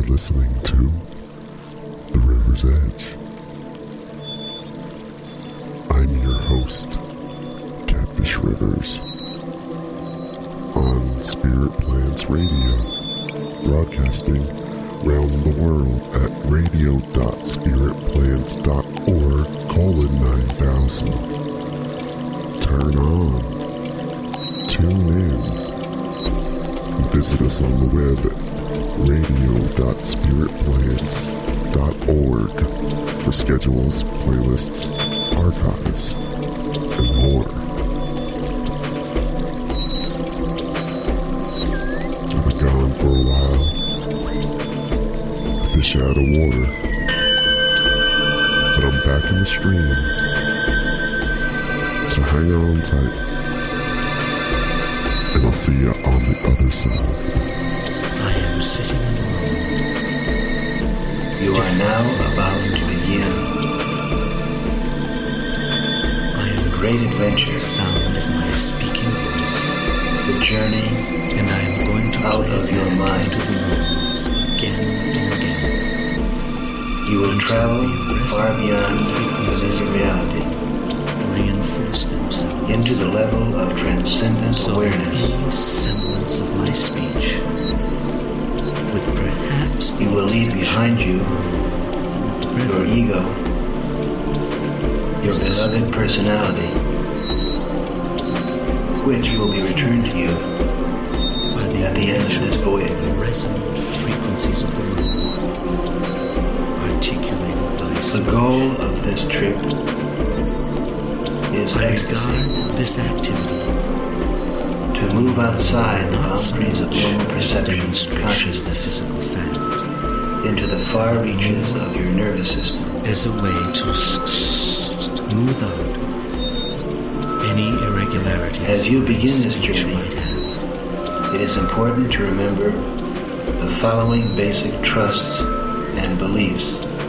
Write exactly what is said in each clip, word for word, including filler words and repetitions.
listening to The River's Edge. I'm your host, Catfish Rivers, on Spirit Plants Radio, broadcasting around the world at radio dot spirit plants dot org colon nine thousand. Turn on, tune in, visit us on the web at radio dot spirit plants dot org for schedules, playlists, archives, and more. I've been gone for a while. Fish out of water. But I'm back in the stream. So hang on tight. And I'll see you on the other side. I am sitting alone. You are now about to begin I am great adventure, the sound of my speaking voice, the journey and I am going to out play of your back mind. into the room again and again. You will Until travel the far resonant beyond frequencies this of reality, reinforce themselves into the level of transcendent so that awareness. any semblance of my speech, with perhaps the You will leave exception behind you of your breath, ego, your is beloved destroyed. personality, which will be returned to you by the at the end of natural this voyage. resonant frequencies of the room, articulated by The speech. goal of this trip is I ecstasy, regard this activity to move outside the not so boundaries of much normal as a perception and demonstration of the consciousness physical fact, into the far reaches of your nervous system. as a way to s- smooth out any irregularities As you my begin this speech journey, might have. It is important to remember the following basic trusts and beliefs.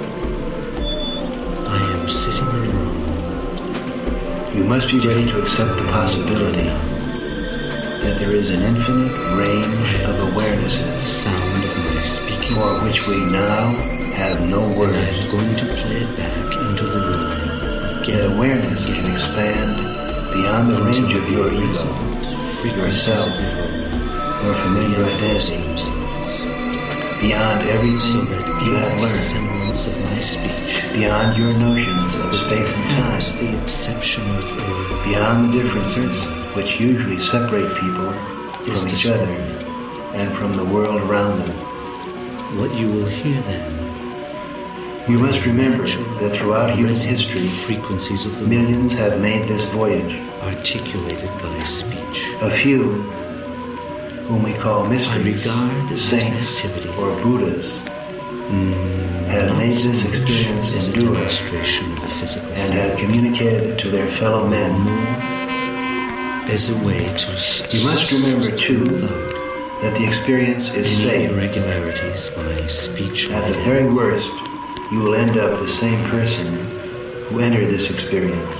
I am sitting in a room. You must be ready to accept the possibility that there is an infinite range of The awarenesses sound of my speaking for which we now have no and I words. am going to play it back into the room That again awareness can expand beyond the until range of your the ego, resonant frequencies yourself, of the room your familiar reinforce identity, themselves beyond so everything that you have any learned, semblance of my speech, beyond your notions of space and perhaps time, the exception of or beyond the differences which usually separate people is from each other destroyed. and from the world around them. What you will hear then, You must remember natural that throughout human resonant history, frequencies of the millions have made this voyage. articulated by speech. A few, whom we call I mysteries, regard this saints, activity or Buddhas, have not made so this much experience as a endure demonstration of the physical and have fact, communicated it to their fellow but men. more as a way to s- You must remember, too, smooth out that the experience is any safe. irregularities by speech. At might the have. very worst, you will end up the same person who entered this experience.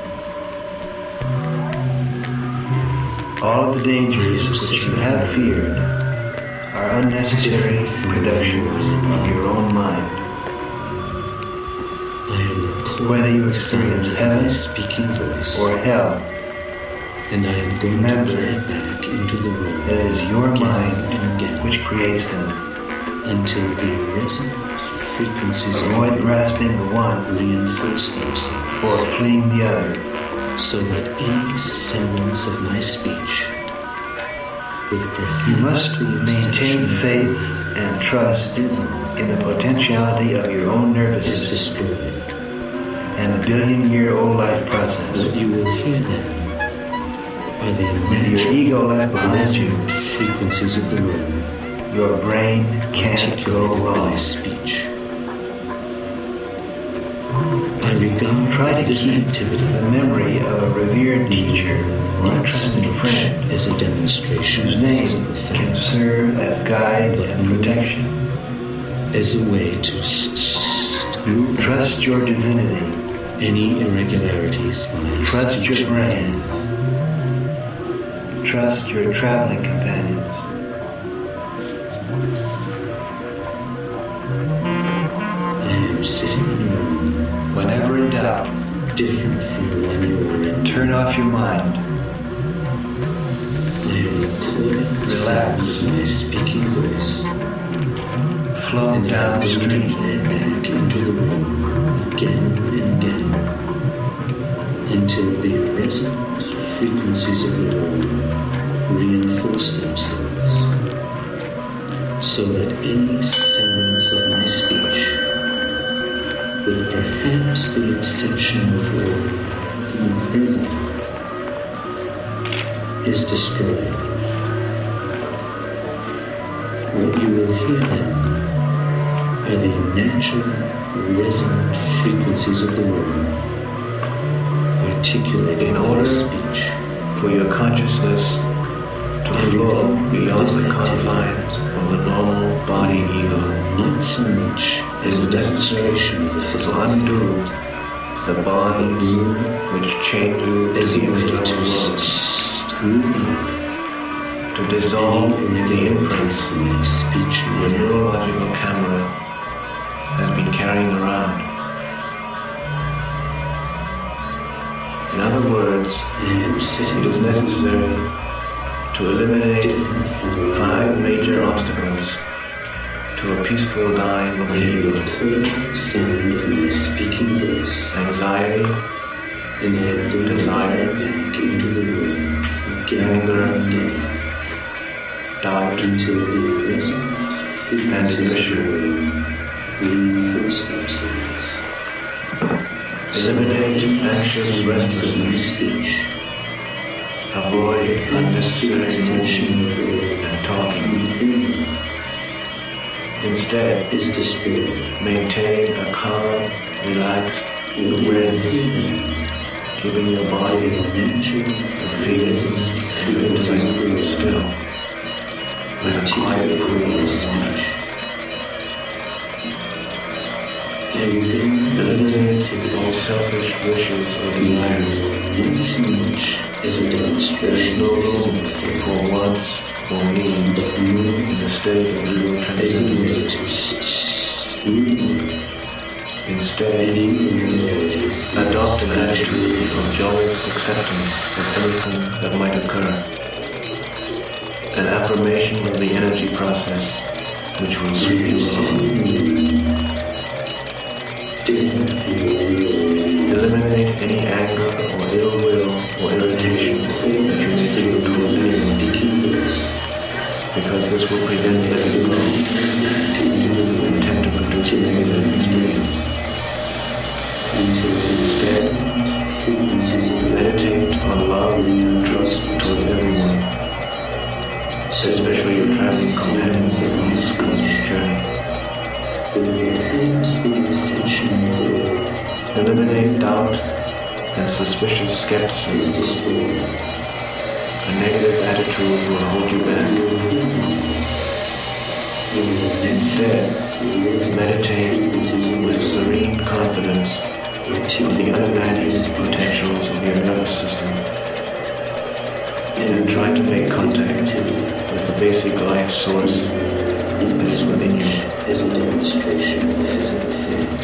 All of the dangers which you have feared are unnecessary productions of your own mind. I am recording Whether you the sound experience of heaven my speaking voice, or hell, and I am going remember to play it back into the room it is your again mind and again which creates them. until the resonant frequencies of Avoid the grasping the one reinforce themselves or fleeing the other. so that any semblance of my speech, with perhaps You must the exception maintain of faith and trust rhythm, in the potentiality of your own nervous is system destroyed. and the billion-year-old life process. What you will hear then are the With your natural ego left behind you, resonant frequencies of the room your brain can't go articulated by wrong. speech. I regard Try to this keep activity the memory of a revered teacher or a not so trusted much friend as a demonstration whose of name physical can fact, serve as guide and protection. as a way to s- smooth out Trust your divinity. any irregularities by Trust speech your brain. might have. Trust your traveling companions. out. Different from the one you are in. Turn off your mind. I am recording the sound of my speaking voice. Flow And down the I street. it back into the room again and again until the resonant frequencies of the room reinforce themselves so that any semblance of my speech, with perhaps the exception of word rhythm, is destroyed. What you will hear then are the natural, resonant frequencies of the room, articulated In by order speech. for your consciousness to I flow regard beyond this the activity confines of the normal body ego, not so much as a demonstration of a to physical undo fact, the bonds which chain you to as the a way external to world, smooth out to dissolve the imprints of my speech the and neurological camera has been carrying around. In other words, I am sitting it is necessary to eliminate different from the five major obstacles to a peaceful dying of the ego: clear sound of my speaking voice, anxiety, and I bring Desire. back into the room again Anger. and again doubt, until the resonant frequencies of the ambition. room reinforce themselves. Eliminate anxious Of restlessness. my speech, Avoid unnecessary exception motion of word and talking. rhythm Instead, is destroyed. maintain a calm, relaxed awareness, giving your body the feelings and feeling still, with a quiet breeze. Eliminate all selfish wishes or desires. Not so much as a There is demonstration no of room physical for wants or needs but more in the state of real as a transcendence. way to smooth Instead, any irregularities. adopt an attitude of joyous acceptance of everything that might occur. An affirmation of the energy process which will sweep you along. Eliminate any anger or ill will or irritation that you may feel towards anyone, because this will prevent letting go and tend to produce a negative experience. Instead, meditate on love and trust towards everyone, especially your traveling companions on this cosmic journey. Eliminate doubt and suspicious skepticism. A negative attitude will hold you back. Instead, meditate with serene confidence on the unimagined potentials of your nervous system, and try to make contact with the basic life source that is within you. As a demonstration of physical fact.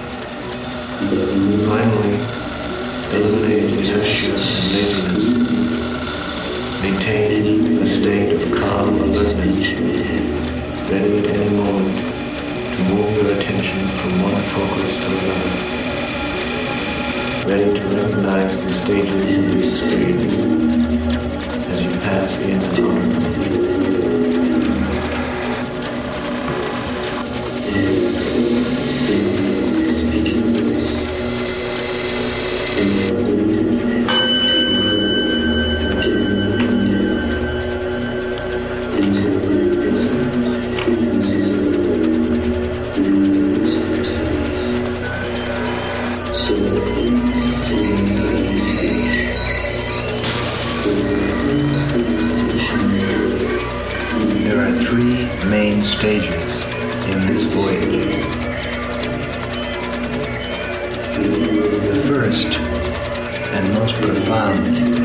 Finally, eliminate inertia and laziness. Maintain a state of calm alertness, ready at any moment to move your attention from one focus to another, ready to recognize the stages of the experience as you pass in and out. There are three main stages in this voyage. The first and most profound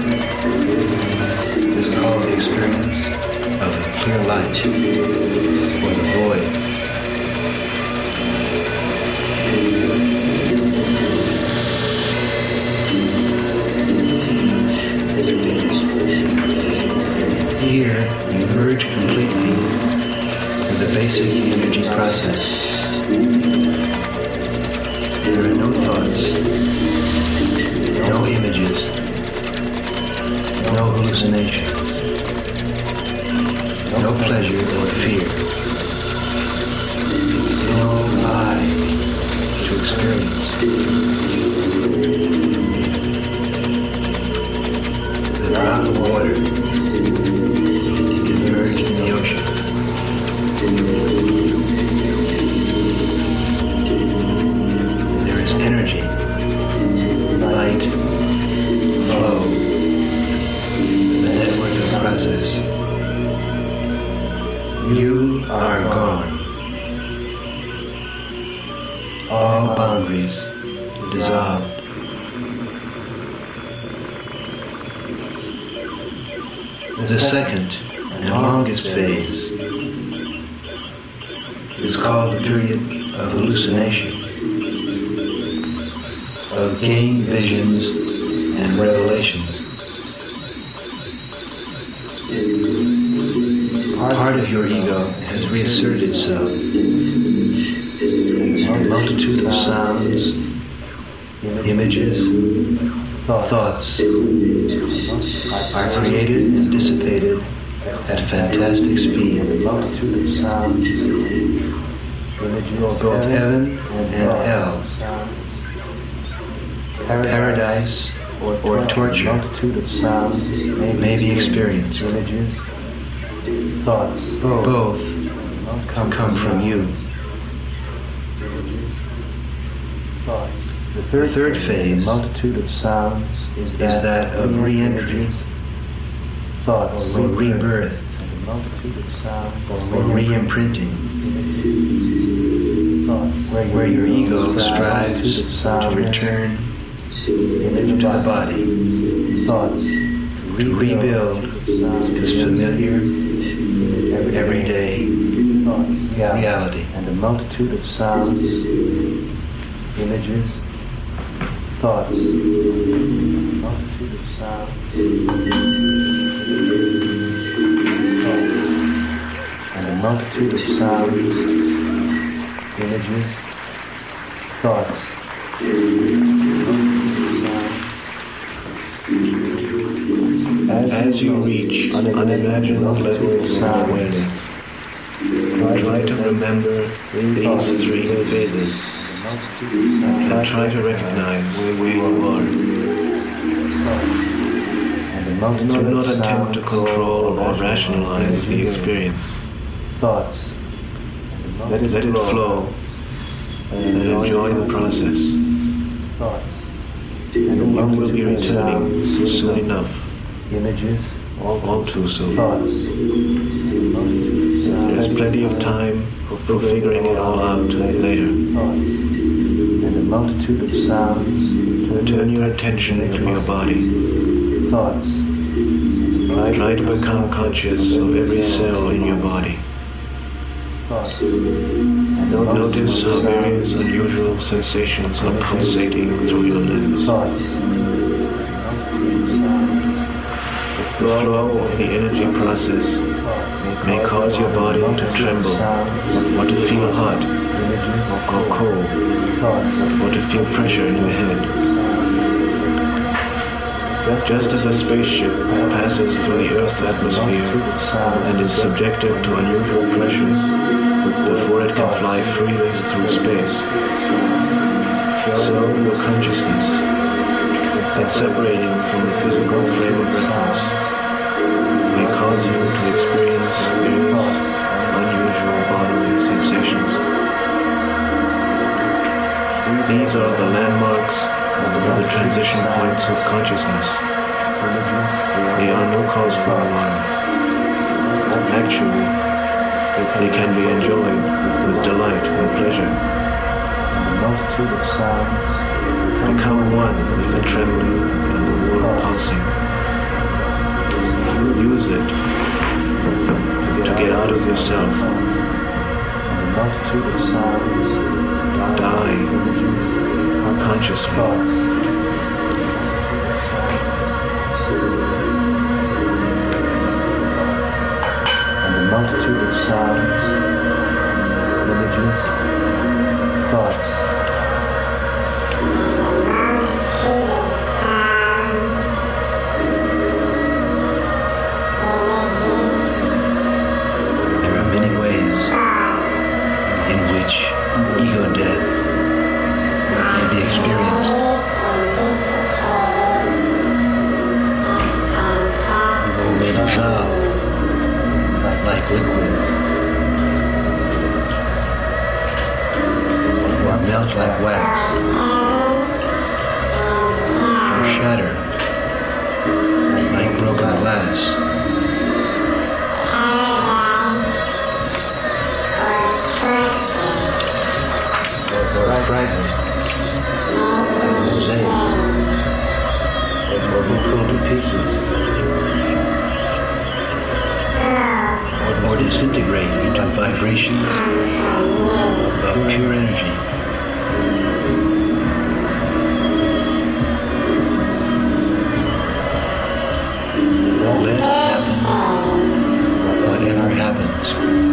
is called the experience of the clear light or the void. no images, no hallucinations, no pleasure or fear, no lie to experience. The drop of water emerged in the ocean. There is energy, light, flow, the network of process. You are gone. All boundaries dissolved. The second and longest phase is called the period of hallucination, of gained visions and revelations. Part of your ego has reasserted itself. A multitude of sounds, images, thoughts are created and dissipated at fantastic speed. A multitude of sounds, both heaven and hell, paradise or torture, may be experienced. Thoughts, both come from you. The third, third phase, multitude of sounds, is that, that of re-entry, thoughts, or rebirth, or re-imprinting, where your ego strives to return to the body, thoughts, to rebuild its familiar, everyday reality. And a multitude of sounds, images, thoughts, multitude of sounds, thoughts, and a multitude of sounds, images, thoughts, as you reach unimaginable levels of awareness, try to remember these three phases. And try to recognize where you are. Do not attempt to control or rationalize the experience. Let it, let it flow and enjoy the process. And you will be returning soon enough. All too soon. There's plenty of time for figuring it all out later. And a multitude of sounds. Turn your attention to your body. Thoughts. Try to become conscious of every cell in your body. Thoughts. Notice how various unusual sensations are pulsating through your limbs. Thoughts. The flow of the energy process may cause your body to tremble, or to feel hot, or cold, or to feel pressure in your head. Just as a spaceship passes through the Earth's atmosphere and is subjected to unusual pressures before it can fly freely through space, so your consciousness, in separating from the physical frame of reference, may cause you to experience various unusual bodily sensations. These are the landmarks of the transition points of consciousness. They are no cause for alarm. Actually, they can be enjoyed with delight and pleasure. Become one with the trembling and the world pulsing. Use it to get out of yourself. Die consciously. And a multitude of sounds, images, thoughts. know death may be experienced. You may dissolve like liquid, or melt like wax, or shatter like broken glass. Or fragment like mosaic, or be pulled to pieces, or disintegrate into vibrations of pure energy. Let happen whatever happens.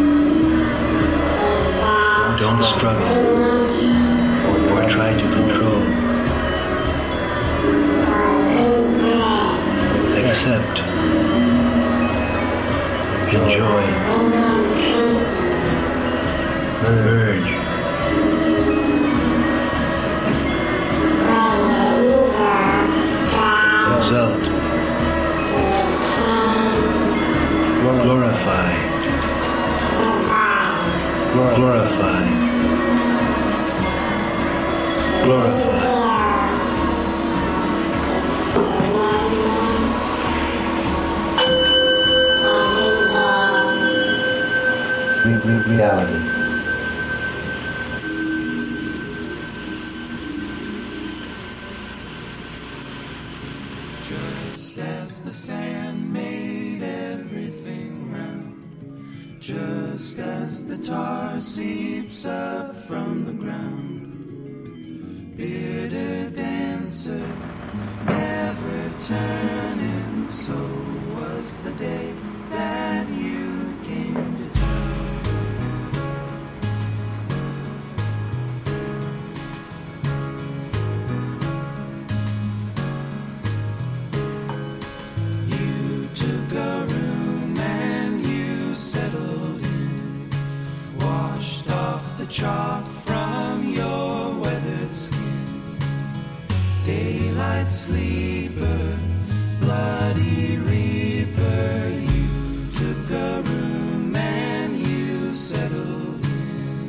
Don't struggle or try to control. Accept. Enjoy. Merge. Exalt. Glorify. Glorify. Glorify. Reality. Just as the sand made everything round, just as the tar seeps up from the ground, bitter dancer, ever turning, so was the day that you came to town. You took a room and you settled in, washed off the chalk from your weathered skin. Daylight sleeper, bloody reaper, you took a room and you settled in.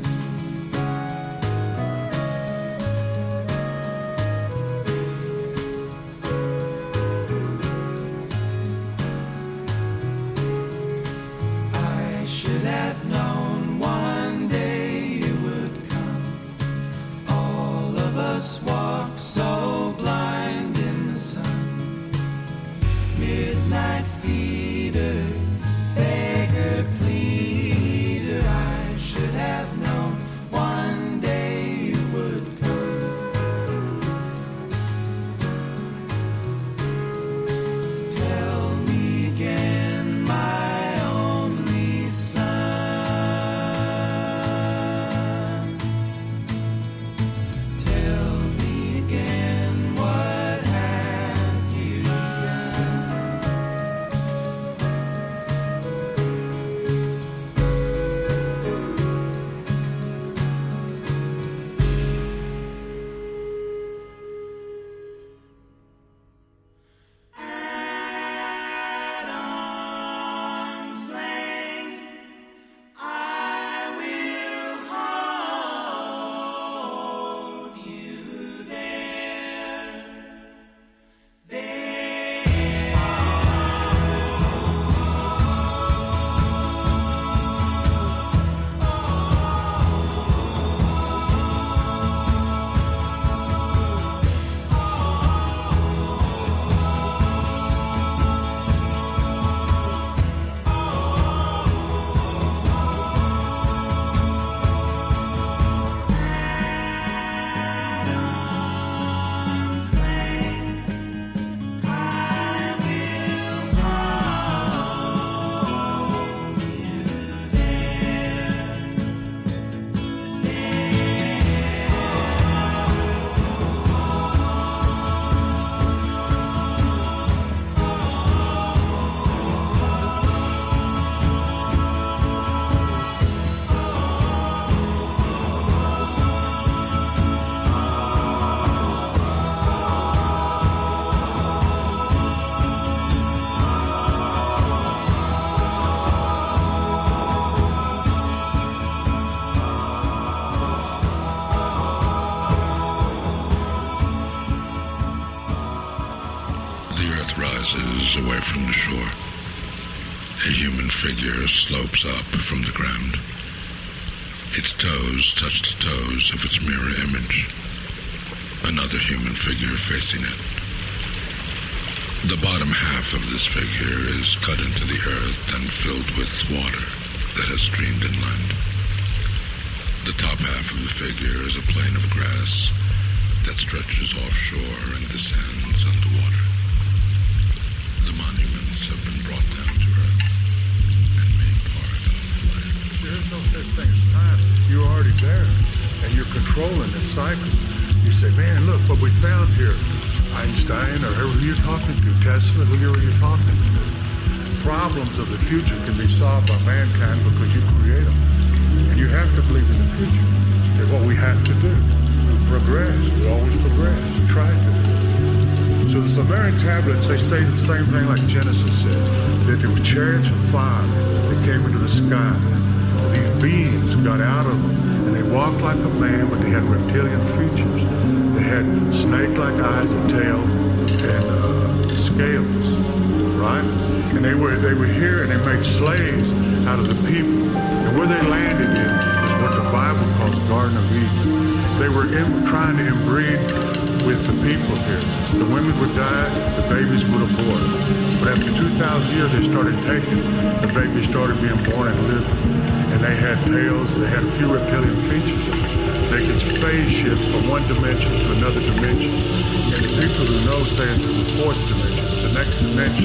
I should have known one day you would come. All of us walk so blind in the sun. Midnight feeder, beggar pleader, I should have known one day you would come. Tell me again, my only son. Tell me again what rises away from the shore. A human figure slopes up from the ground. Its toes touch the toes of its mirror image. Another human figure facing it. The bottom half of this figure is cut into the earth and filled with water that has streamed inland. The top half of the figure is a plain of grass that stretches offshore and descends underwater. The monuments have been brought down to earth and made part of the land. There's no such thing as time. You're already there, and you're controlling this cycle. You say, man, look what we found here. Einstein, or whoever you're talking to, Tesla, whoever you're talking to. Problems of the future can be solved by mankind because you create them. And you have to believe in the future. It's what we have to do. We progress. We always progress. We try to. So the Sumerian tablets, they say the same thing like Genesis said, that there were chariots of fire that came into the sky. These beings got out of them, and they walked like a man, but they had reptilian features. They had snake-like eyes and tail and uh, scales, right? And they were they were here, and they made slaves out of the people. And where they landed in is what the Bible calls Garden of Eden. They were in, trying to inbreed with the people here. The women would die, the babies would abort. But after two thousand years, they started taking. The babies started being born and living. And they had tails, they had a few reptilian features. They could phase shift from one dimension to another dimension. And the people who know say it's the fourth dimension, it's the next dimension.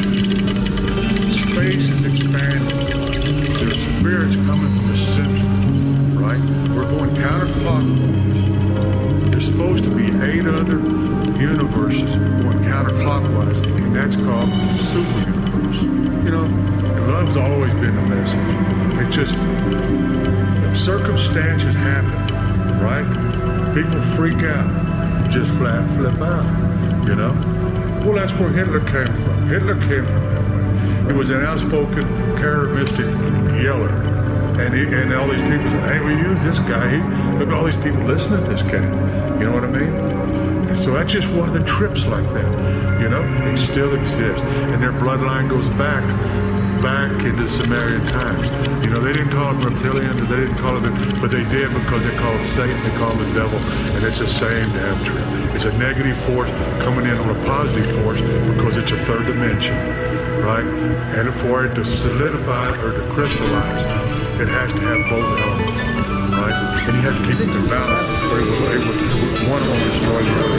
Space is expanding. There's spirits coming from the center, right? We're going counterclockwise. There's supposed to be eight other universes going counterclockwise, and that's called super universe. You know, love's always been the message. It just, circumstances happen, right? People freak out, just flat flip out, you know? Well, that's where Hitler came from. Hitler came from that way. He was an outspoken, charismatic yeller. And he, and all these people say, hey, we use this guy. He, look at all these people listening to this guy. You know what I mean? And so that's just one of the trips like that, you know? It still exists. And their bloodline goes back back into Sumerian times. You know, they didn't call it reptilian, they didn't call it, the, but they did because they called it Satan, they called it the devil, and it's the same damn trip. It's a negative force coming in on a positive force because it's a third dimension, right? And for it to solidify or to crystallize, it has to have both elements, right? And you have to keep them in balance, or it will, it will, one will destroy the other.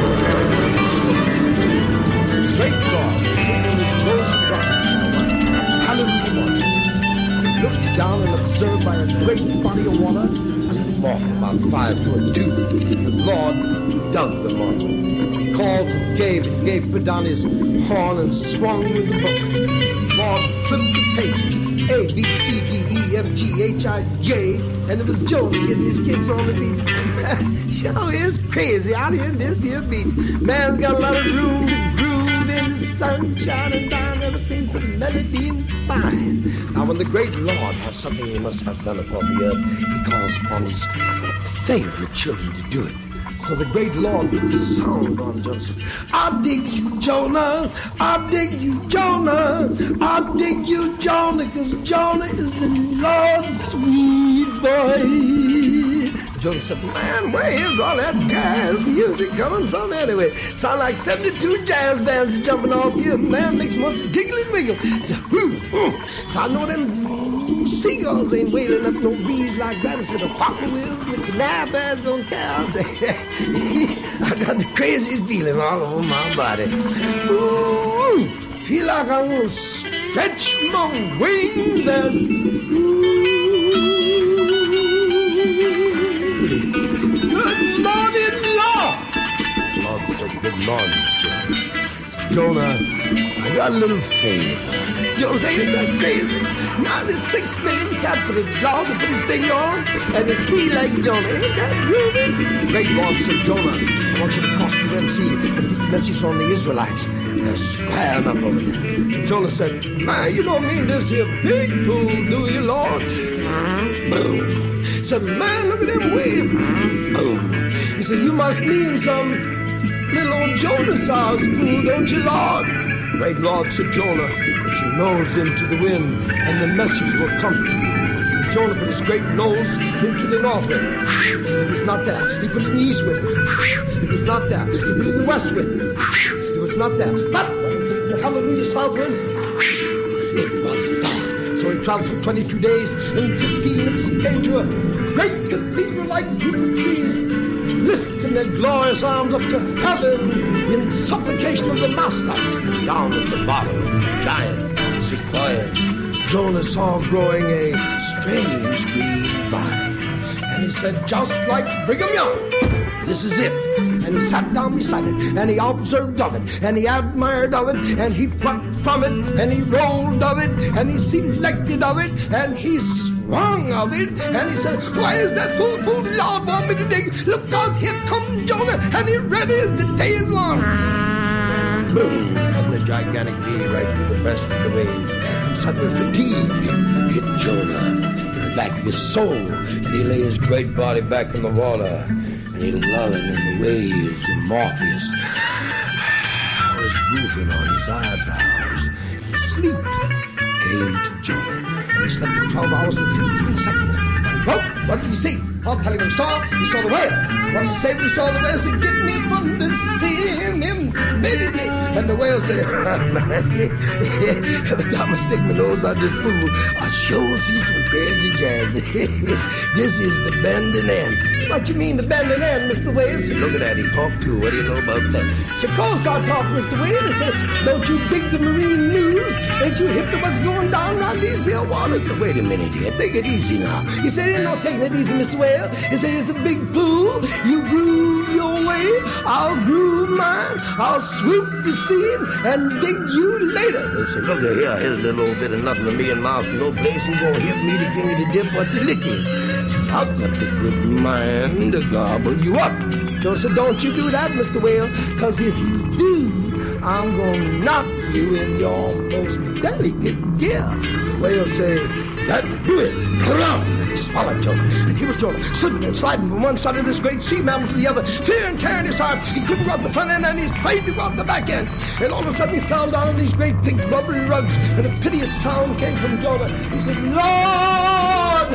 Great God, sitting in his most rocky Hallelujah. He looked down and observed by a great body of water and a mark about five foot two. The Lord does the marvel. He called and gave and gave put down his horn and swung with the book. The Lord flipped the pages. A, B, C, D, E, F, G, H, I, J. And it was Jonah getting his kicks on the beach. Sure is crazy out here in this here beach. Man's got a lot of room. The sun shining down, everything's a melody and fine. Now when the great Lord has something he must have done upon the earth, he calls upon his favorite children to do it. So the great Lord with the sound on Jonah says, I dig you, Jonah, I dig you, Jonah, I dig you, Jonah, because Jonah is the Lord's sweet boy. Jonah said, man, where is all that jazz music coming from anyway? Sound like seventy-two jazz bands jumping off here. Man, makes one to tickle and wiggle. So, hmm, hmm. so I know them seagulls ain't wailing up no breeze like that. I said, the whopper wheels and the canal bands don't count. I got the craziest feeling all over my body. Ooh, feel like I'm going to stretch my wings and ooh. Good morning, Lord. The Lord said, good morning, Jonah. Jonah, I got a little favor. Jonah said, ain't that crazy? ninety-six million cat for the dog to put his finger on, and the sea like Jonah. Ain't that groovy? The great Lord said, Jonah, I want you to cross the Red Sea and put the message on the Israelites. They're squaring up over here. And Jonah said, man, you don't mean this here big pool, do you, Lord? Boom. Said, man, look at them waves. Boom. He said, you must mean some little old Jonah size pool, don't you, Lord? Great Lord, said Jonah, put your nose into the wind, and the message will come to you. Jonah put his great nose into the north wind. It was not there. He put it in the east wind. It was not there. He put it in the west wind. It was not there. But the hallelujah south wind, it was there. So he traveled for twenty-two days and fifteen minutes and came to a great cathedral-like group of trees, lifting their glorious arms up to heaven in supplication of the Master. Down at the bottom, giant sequoias, Jonah saw growing a strange green vine. And he said, just like Brigham Young, this is it. And he sat down beside it, and he observed of it, and he admired of it, and he plucked from it, and he rolled of it, and he selected of it, and he swung of it, and he said, why is that fool pool the Lord want me to dig? Look out, here comes Jonah, and he ready as the day is long. Boom, and the gigantic bee right through the breast of the waves. And suddenly fatigue hit Jonah in the back of his soul, and he lay his great body back in the water, and he lulling in the waves, and Morpheus was roofing on his eyebrows. Sleep came to Jonah, and he slept for twelve hours and fifteen seconds. And he woke. What did he see? I'll tell you what he saw. He saw the whale. What did he say when he saw the whale? He said, get me from the sin immediately. And the whale said, every time I stick my nose out this pool, I sure see some crazy jazz. This is the bending end. So what you mean the bending end, Mister Whale? So look at that, he talked to. What do you know about that? So of course I talk, Mister Whale. He said, don't you dig the marine news? Ain't you hip to what's going down around these here waters? So wait a minute here, take it easy now. He said, ain't no taking it easy, Mister Whale. He said, it's a big pool. You groove your way, I'll groove mine. I'll swoop the scene and dig you later. They said, look here, here's a little old bit of nothing to me and mouse from no place. You gonna hit me to give me the dip or the liquor. Says, I've got the good mind to gobble you up. Joe said, don't you do that, Mister Whale, because if you do, I'm gonna knock you in your most delicate gear. The whale said, that do it. Around. And he swallowed Jonah. And he was Jonah, slipping and sliding from one side of this great sea mammal to the other. Fear and terror in his heart. He couldn't go out the front end, and he's afraid to go out the back end. And all of a sudden he fell down on these great thick rubbery rugs, and a piteous sound came from Jonah. He said, Lord!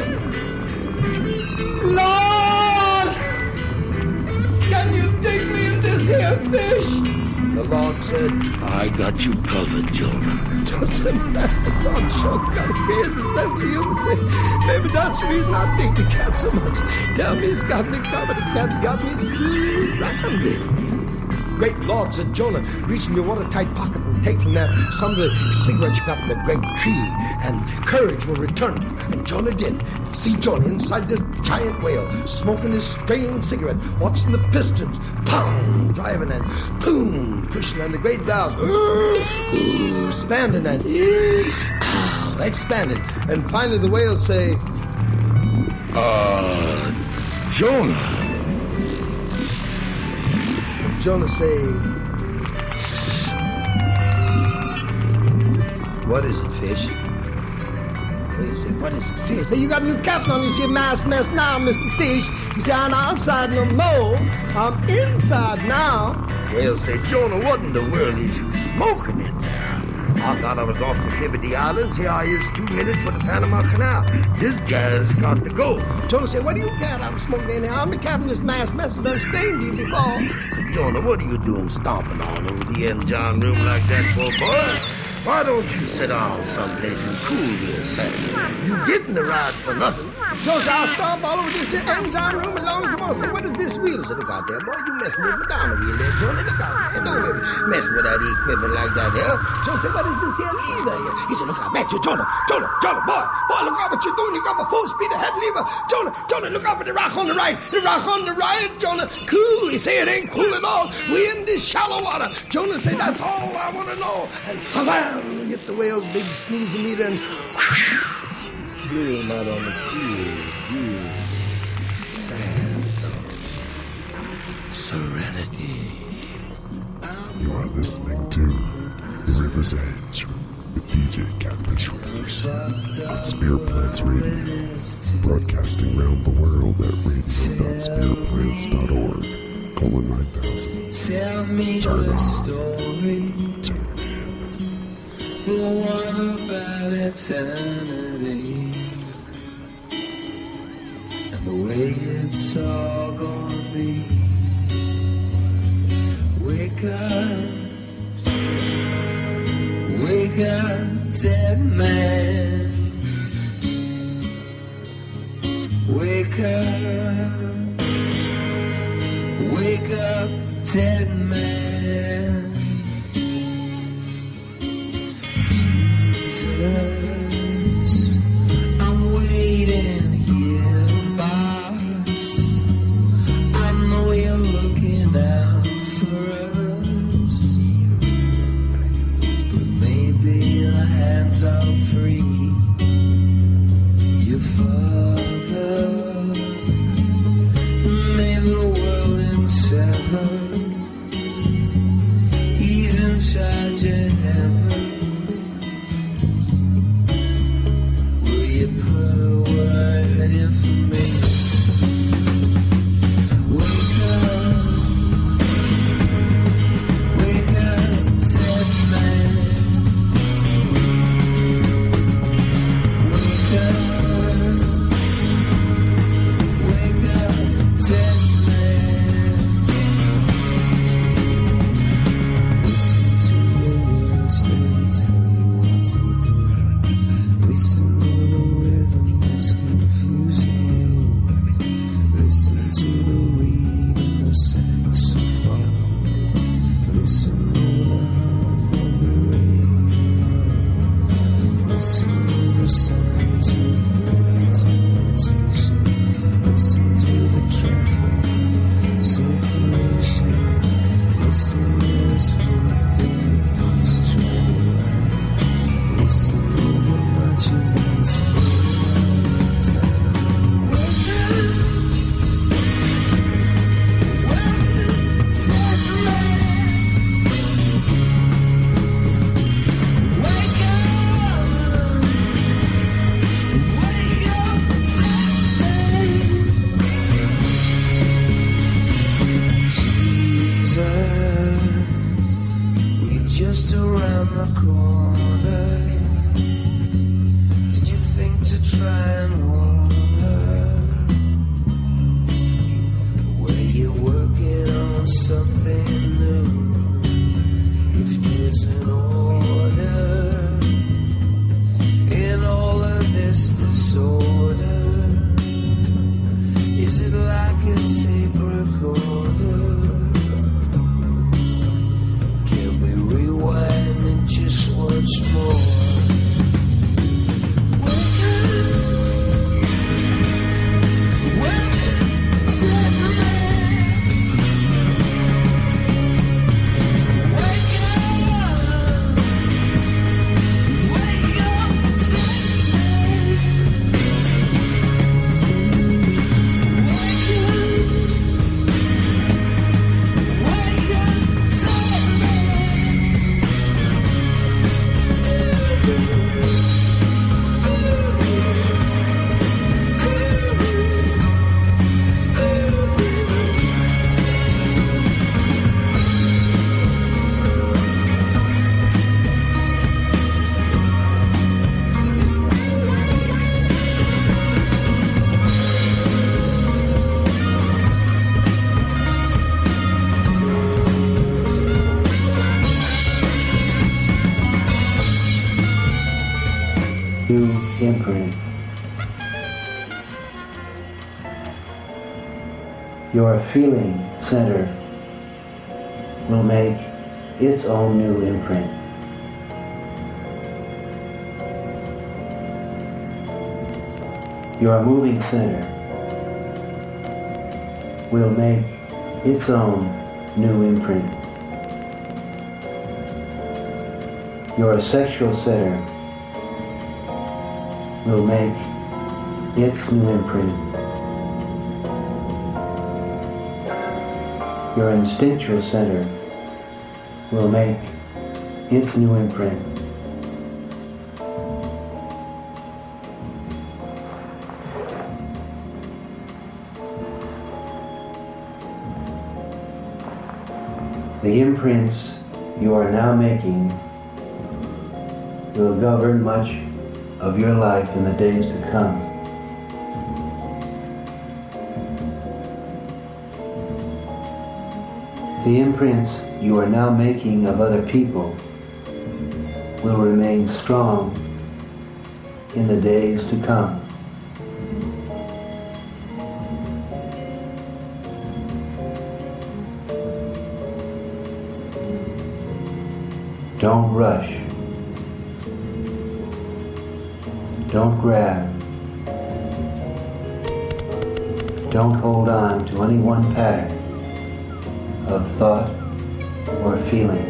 Lord! Can you dig me in this here fish? The Lord said, I got you covered, Jonah. Jonah said, man, Lord sure got a case of sense to you. He said, maybe that's the reason I think the cat so much. Tell me he's got me covered. The cat got me surrounded. Great Lord, said Jonah, reach in your watertight pocket and take from there some of the cigarettes you got in the great tree, and courage will return to you. And Jonah did. See Jonah inside this giant whale, smoking his strange cigarette, watching the pistons, pound, driving and boom, pushing on the great valves, ooh, ooh, expanding and ooh, expanding. And finally the whale say, uh, Jonah. Jonah say, what is it, fish? He said, what is it, fish? Hey, you got a new captain on this here mass mess now, Mister Fish. He said, I'm outside no more. I'm inside now. Whale said, Jonah, what in the world is you smoking in there? I thought I was off the Liberty Islands. Here I is two minutes for the Panama Canal. This jazz got to go. Jonah said, what do you got? I'm smoking in here. I'm the captain of this mass mess that I explained to you before. I said, Jonah, what are you doing stomping all over the engine room like that, poor boy? Why don't you sit down someplace and cool yourself? You getting the ride for nothing. Jonah said, I'll stomp all over this here engine room as long as I want to say, what is this wheel? I said, look out there, boy, you messing with me down the wheel there, Jonah. Look out there. Don't mess with that equipment like that there. Jonah said, what is this here lever here? He said, look out, Matthew, Jonah, Jonah, Jonah, boy, boy, look out what you're doing. You got my full speed ahead lever. Jonah, Jonah, look out for the rock on the right, the rock on the right, Jonah. Cool. He said, it ain't cool at all. We in this shallow water. Jonah said, that's all I want to know. And bam, hit the whale's big sneezing meter and blew him out on the cool, cool sands of serenity. You are listening to The River's Edge with D J Campus Rivers on Spirit Plants Radio, broadcasting around the world at radio dot spirit plants dot org, colon nine thousand. Tell me Turn the on. story, Tune in. the one about eternity, and the way it's all gonna be. Wake up, wake up, dead man. Wake up, wake up, dead man. Jesus, I'm waiting here, boss. I know you're looking out for us, but maybe the hands are free. Your father, may the world in seven. He's in charge of heaven. Will you put a word in for me? Wake up, wake up, dead man. Wake up, wake up, dead man. Listen to the words they tell you what to do. Listen to the rhythm that's confusing you. Listen to the reed and the saxophone. Listen to the hum of the radio. Listen to the sounds of blades and rotation. Listen to the traffic circulation. Listen, there's hope there, peace trying to ride. Listen over much of what's going on in just around the corner. Did you think to try and warn her? Were you working on something new? If there's an order in all of this disorder, is it like a tape recorder? Rewind it just once more. Wake up, wake up, dead man. Wake up, wake up, dead man. Wake up, wake up, dead man. New imprint. Your feeling center will make its own new imprint. Your moving center will make its own new imprint. Your sexual center will make its new imprint. Your instinctual center will make its new imprint. The imprints you are now making will govern much of your life in the days to come. The imprints you are now making of other people will remain strong in the days to come. Don't rush. Don't grab. Don't hold on to any one pattern of thought or feeling.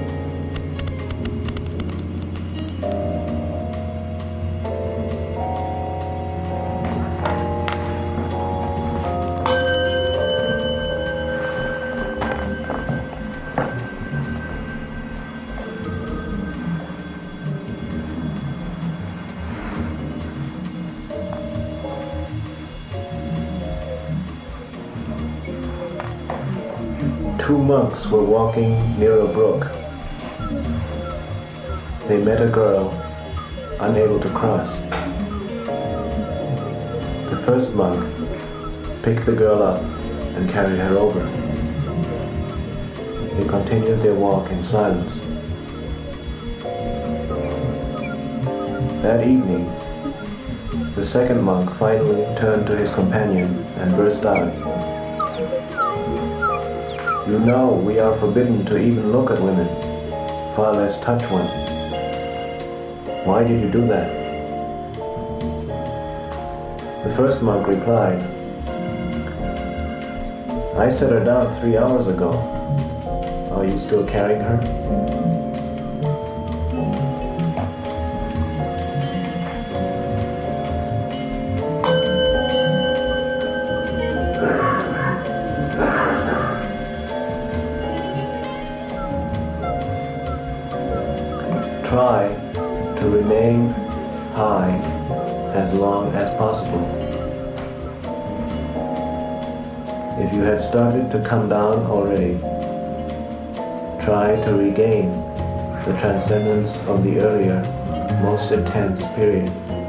Two monks were walking near a brook. They met a girl, unable to cross. The first monk picked the girl up and carried her over. They continued their walk in silence. That evening, the second monk finally turned to his companion and burst out, "You know we are forbidden to even look at women, far less touch one. Why did you do that?" The first monk replied, "I set her down three hours ago. Are you still carrying her?" Try to remain high as long as possible. If you have started to come down already, try to regain the transcendence of the earlier, most intense period.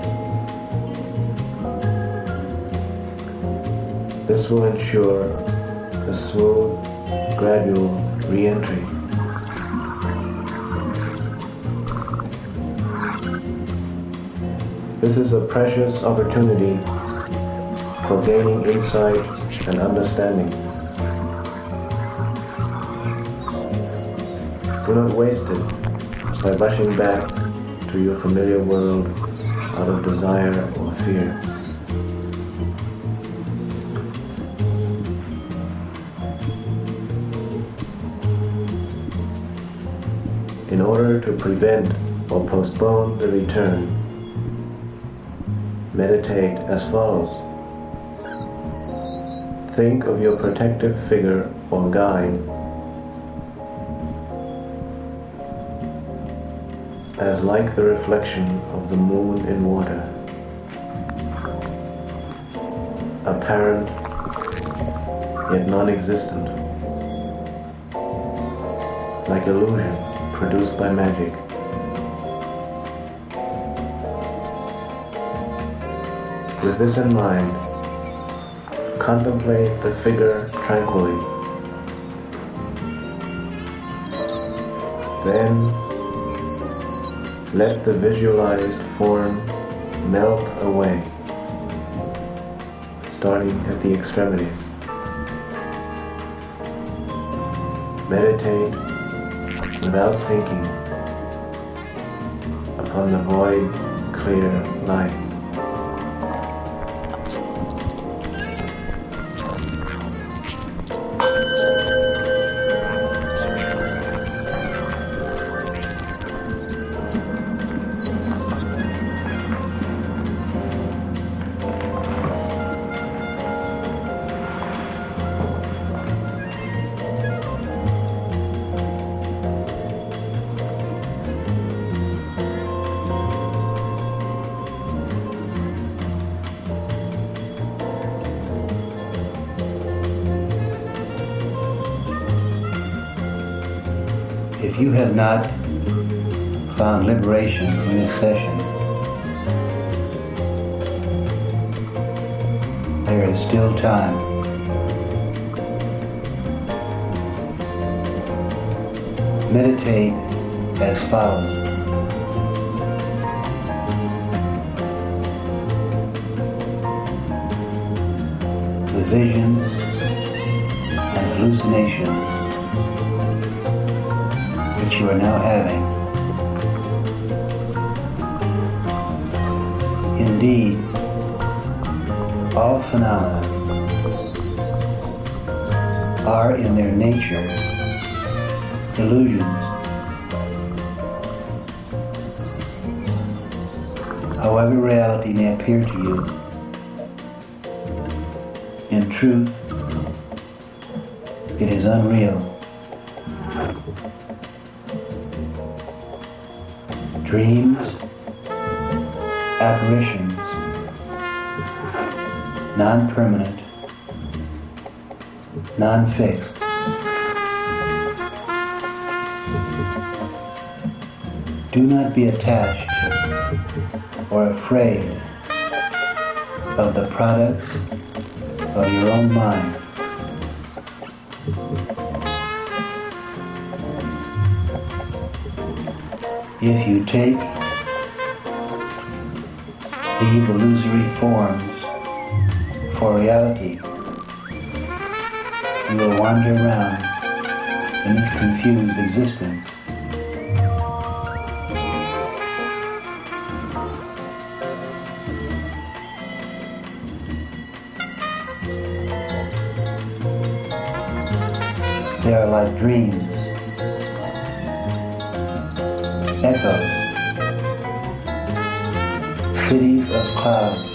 This will ensure a smooth, gradual re-entry. This is a precious opportunity for gaining insight and understanding. Do not waste it by rushing back to your familiar world out of desire or fear. In order to prevent or postpone the return, meditate as follows. Think of your protective figure or guide as like the reflection of the moon in water, apparent yet non-existent, like illusion produced by magic. With this in mind, contemplate the figure tranquilly. Then, let the visualized form melt away, starting at the extremities. Meditate without thinking upon the void, clear light. If you have not found liberation in this session, there is still time. Meditate as follows. The visions and hallucinations which you are now having, indeed, all phenomena are in their nature illusions. However reality may appear to you, in truth, it is unreal. Dreams, apparitions, non-permanent, non-fixed, do not be attached or afraid of the products of your own mind. If you take these illusory forms for reality, you will wander around in this confused existence. They are like dreams, echoes, cities of clouds,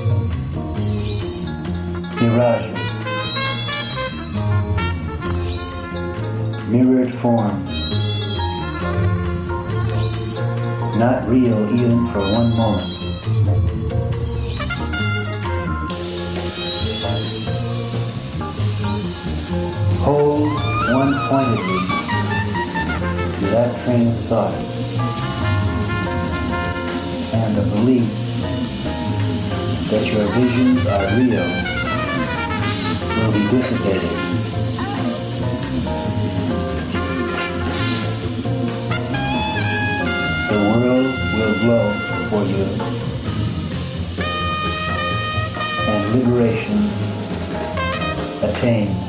mirages, mirrored forms, not real even for one moment. Hold one-pointedly to that train of thought, and the belief that your visions are real will be dissipated. The world will glow for you, and liberation attained.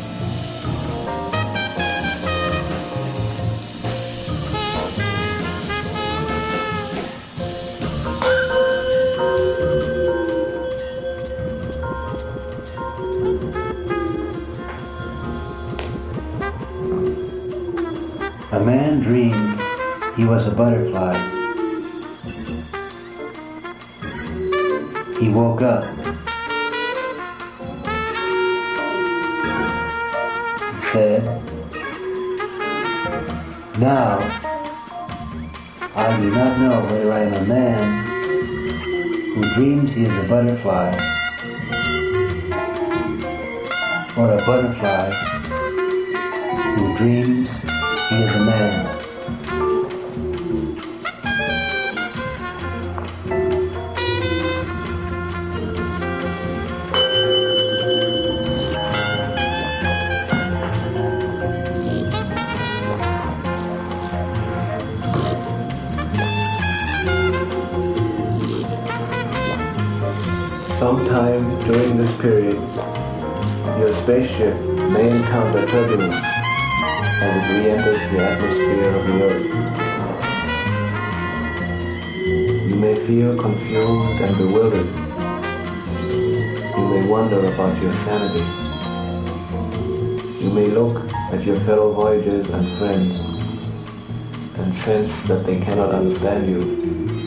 A man dreamed he was a butterfly. He woke up. He said, "Now, I do not know whether I am a man who dreams he is a butterfly, or a butterfly who dreams he is a man." Sometime during this period, your spaceship may encounter turbulence as it re-enters the atmosphere of the Earth. You may feel confused and bewildered. You may wonder about your sanity. You may look at your fellow voyagers and friends and sense that they cannot understand you.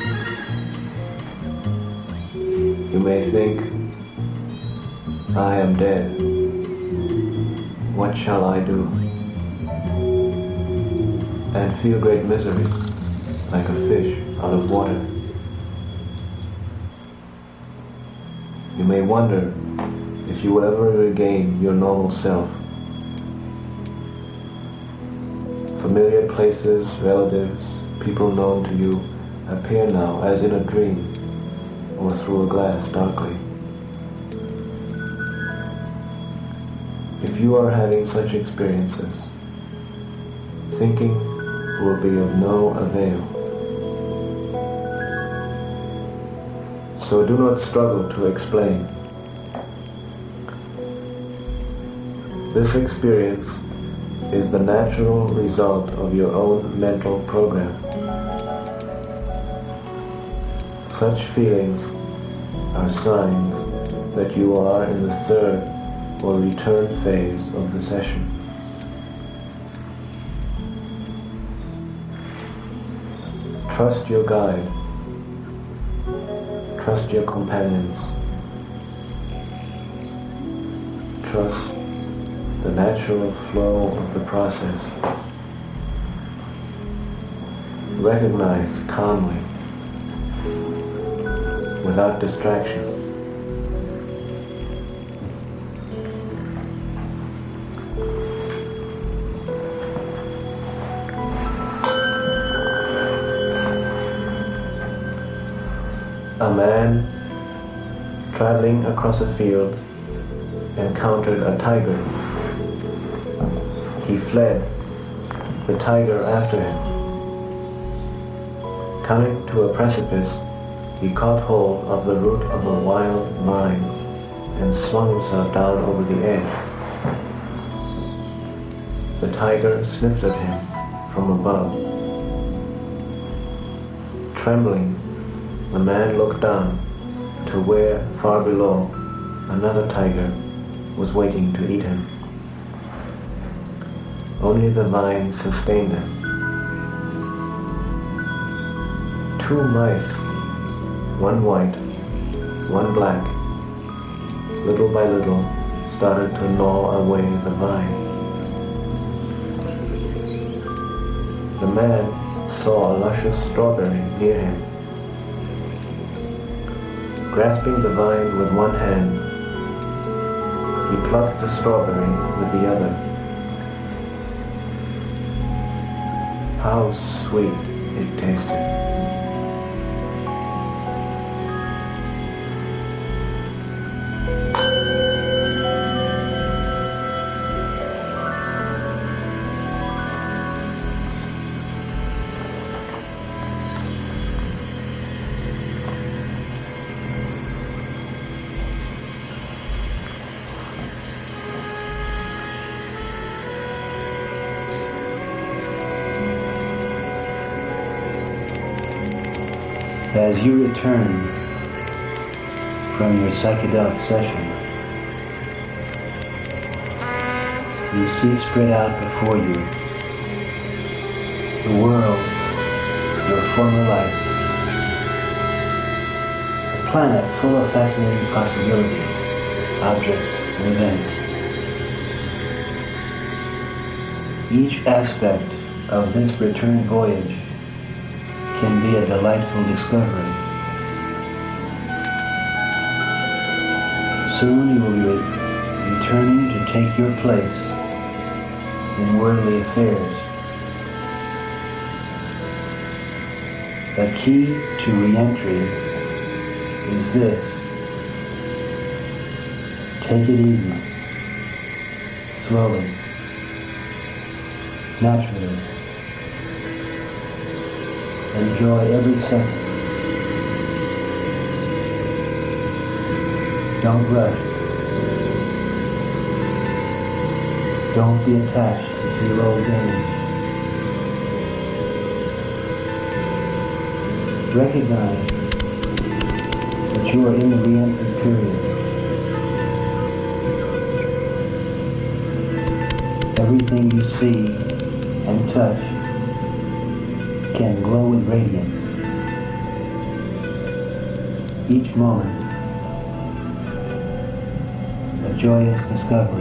You may think, "I am dead. What shall I do?" And feel great misery, like a fish out of water. You may wonder if you will ever regain your normal self. Familiar places, relatives, people known to you appear now as in a dream or through a glass darkly. If you are having such experiences, thinking will be of no avail. So do not struggle to explain. This experience is the natural result of your own mental program. Such feelings are signs that you are in the third or return phase of the session. Trust your guide. Trust your companions. Trust the natural flow of the process. Recognize calmly, without distraction. A man traveling across a field encountered a tiger. He fled, the tiger after him. Coming to a precipice, he caught hold of the root of a wild vine and swung himself down over the edge. The tiger sniffed at him from above. Trembling, the man looked down to where, far below, another tiger was waiting to eat him. Only the vine sustained him. Two mice, one white, one black, little by little started to gnaw away the vine. The man saw a luscious strawberry near him. Grasping the vine with one hand, he plucked the strawberry with the other. How sweet it tasted. As you return from your psychedelic session, you see spread out before you the world, your former life, a planet full of fascinating possibilities, objects, and events. Each aspect of this return voyage can be a delightful discovery. Soon you will be returning to take your place in worldly affairs. The key to re-entry is this: take it easy, slowly, naturally. Enjoy every second. Don't rush. Don't be attached to your old games. Recognize that you are in the re-entry period. Everything you see and touch can glow with radiance. Each moment, a joyous discovery.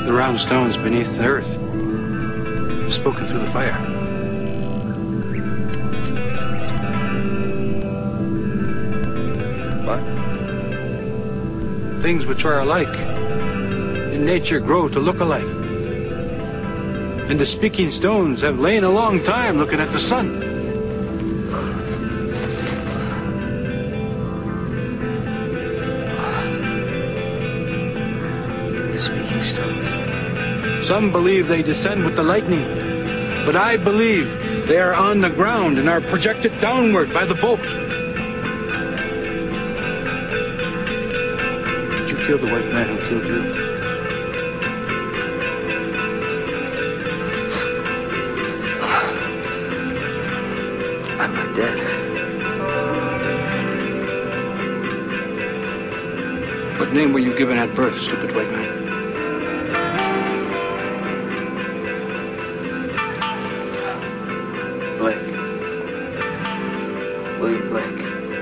The round stones beneath the earth have spoken through the fire. What? Things which are alike in nature grow to look alike. And the speaking stones have lain a long time looking at the sun. The speaking stones. Some believe they descend with the lightning, but I believe they are on the ground and are projected downward by the bolt. Did you kill the white man who killed you? I'm not dead. What name were you given at birth, stupid white man? Blake. William Blake.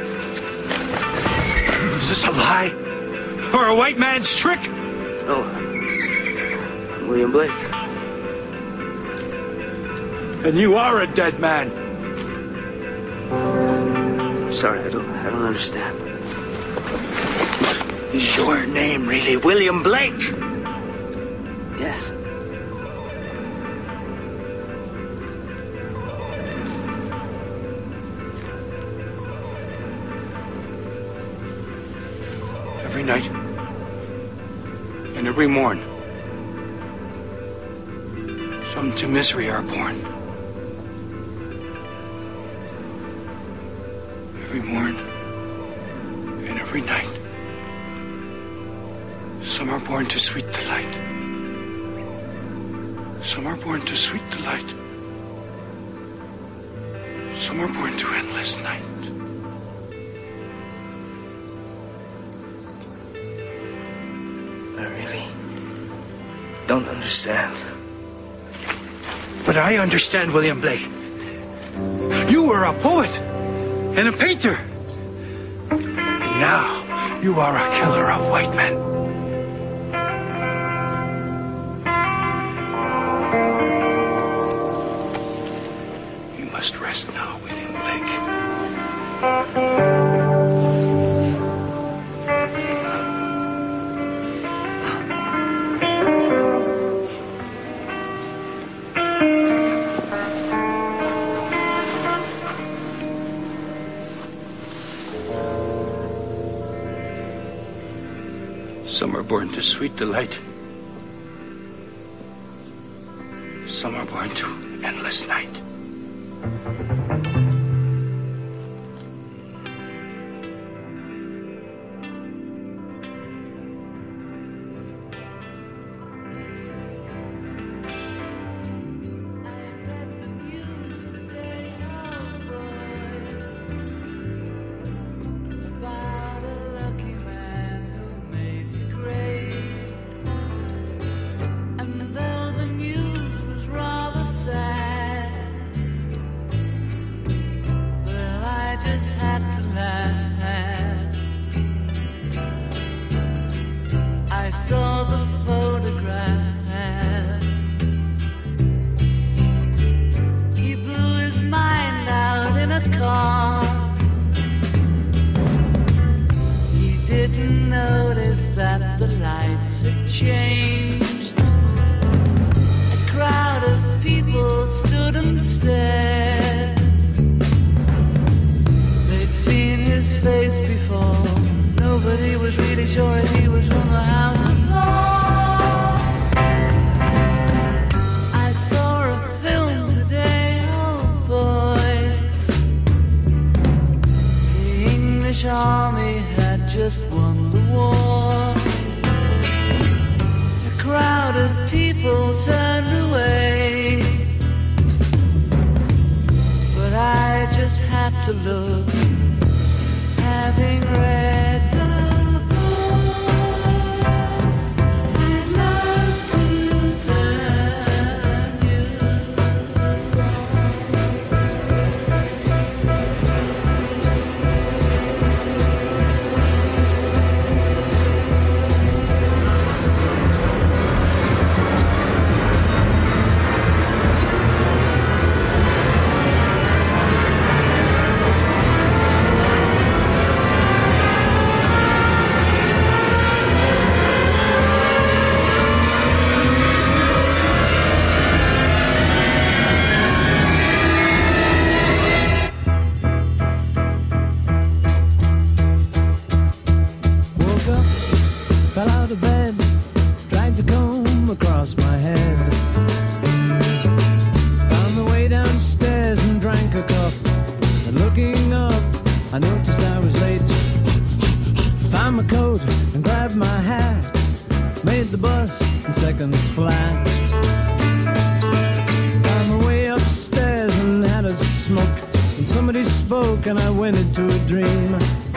Is this a lie? Or a white man's trick? No. I'm William Blake. And you are a dead man. Sorry, I don't I don't understand. Is your name really William Blake? Yes. Every night and every morn, some to misery are born. Every morn and every night, some are born to sweet delight. Some are born to sweet delight. Some are born to endless night. I really don't understand. But I understand, William Blake. You were a poet and a painter. And now you are a killer of white men. You must rest now, William Blake. Some are born to sweet delight. Some are born to endless night. out of bed, dragged a comb across my head. Found my way downstairs and drank a cup. And looking up, I noticed I was late. Found my coat and grabbed my hat. Made the bus in seconds flat. Found my way upstairs and had a smoke. And somebody spoke and I went into a dream.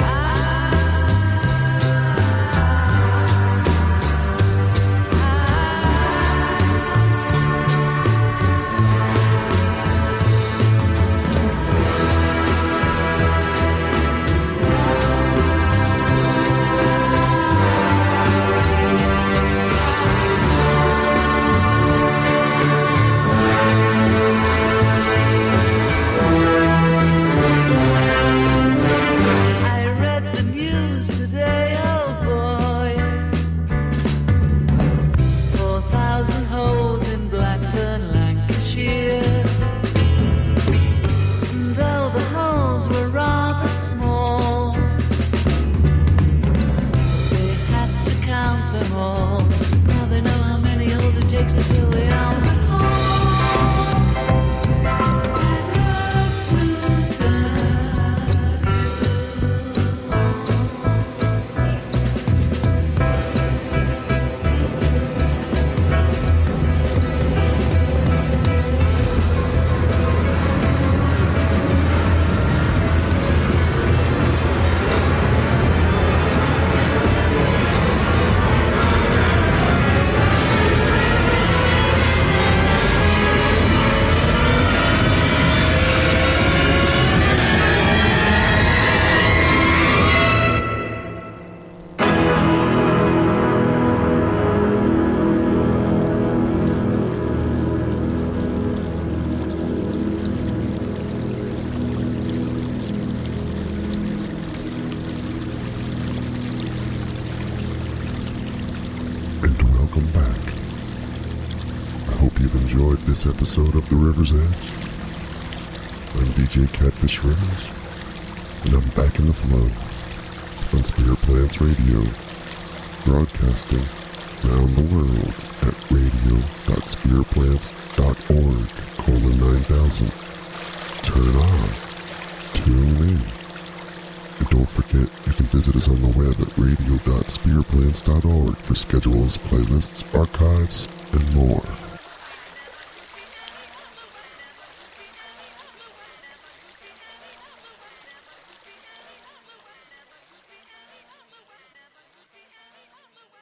This episode of The River's Edge. I'm D J Catfish Rivers, and I'm back in the flow on Spirit Plants Radio, broadcasting around the world at radio.spiritplants.org colon nine thousand. Turn on, tune in, and don't forget you can visit us on the web at radio dot spiritplants dot org for schedules, playlists, archives, and more.